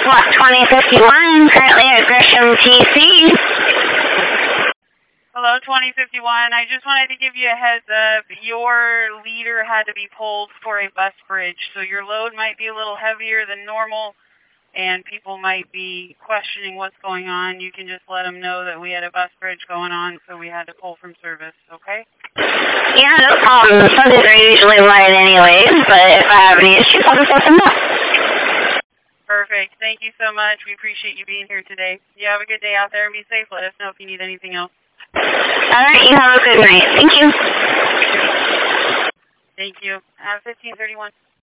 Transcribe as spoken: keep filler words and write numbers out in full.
Block twenty fifty-one, currently at Gresham T C. Hello, twenty fifty-one. I just wanted to give you a heads up. Your leader had to be pulled for a bus bridge, so your load might be a little heavier than normal, and people might be questioning what's going on. You can just let them know that we had a bus bridge going on, so we had to pull from service, okay? Yeah, no problem. Sundays are usually light anyways, but if I have any issues, I'll just let them know. Perfect. Thank you so much. We appreciate you being here today. You have a good day out there and be safe. Let us know if you need anything else. All right, you have a good night. Thank you. Thank you. Have fifteen thirty-one.